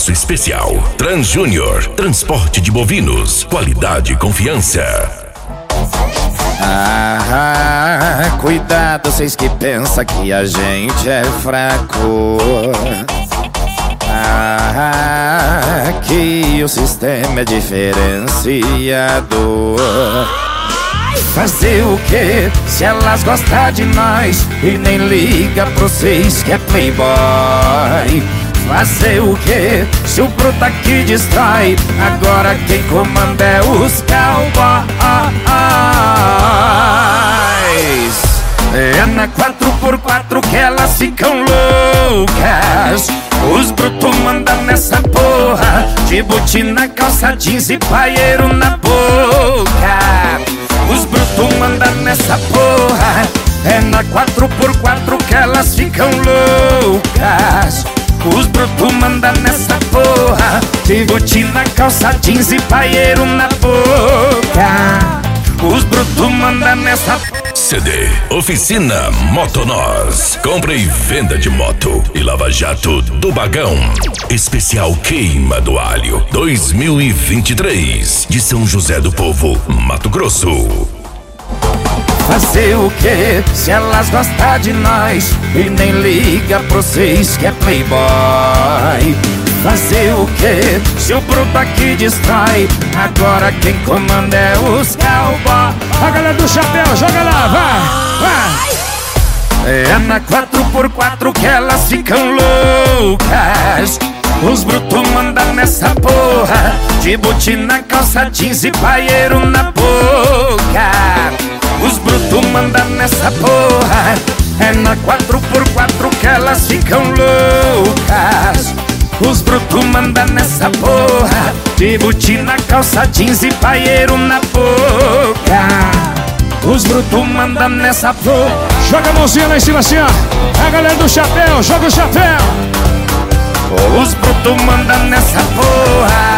abraço especial. Transjúnior, transporte de bovinos, qualidade e confiança. Cuidado, vocês que pensam que a gente é fraco. Que o sistema é diferenciado. Fazer o que se elas gostam de nós e nem liga pra vocês que é playboy? Fazer o que se o bruto aqui destrói? Agora quem comanda é os cowboys. É na 4x4 que elas ficam loucas. Os brutos mandam nessa porra, de botina, calça jeans e paieiro na boca. Os brutos mandam nessa porra. É na 4x4 que elas ficam loucas. Os brutos mandam nessa porra, de botina, calça jeans e paieiro na boca. Os brutos mandam nessa porra. CD Oficina Motonós. Compra e venda de moto e lava-jato do Bagão. Especial Queima do Alho 2023 de São José do Povo, Mato Grosso. Fazer o que se elas gostam de nós e nem liga pra vocês que é playboy? Fazer o que se o bruto aqui destrói? Agora quem comanda é os cowboys. A galera do chapéu, joga lá, vai! É na 4x4 que elas ficam loucas. Os brutos mandam nessa porra, de botina, calça jeans e paieiro na boca. Os brutos mandam nessa porra. É na 4x4 que elas ficam loucas. Os brutos mandam nessa porra, de botina, calça jeans e paieiro na boca. Os brutos mandam nessa porra. Joga a mãozinha lá em cima assim, ó. A galera do chapéu, joga o chapéu. Os brutos mandam nessa porra.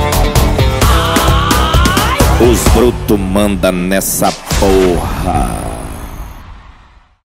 Os brutos mandam nessa porra.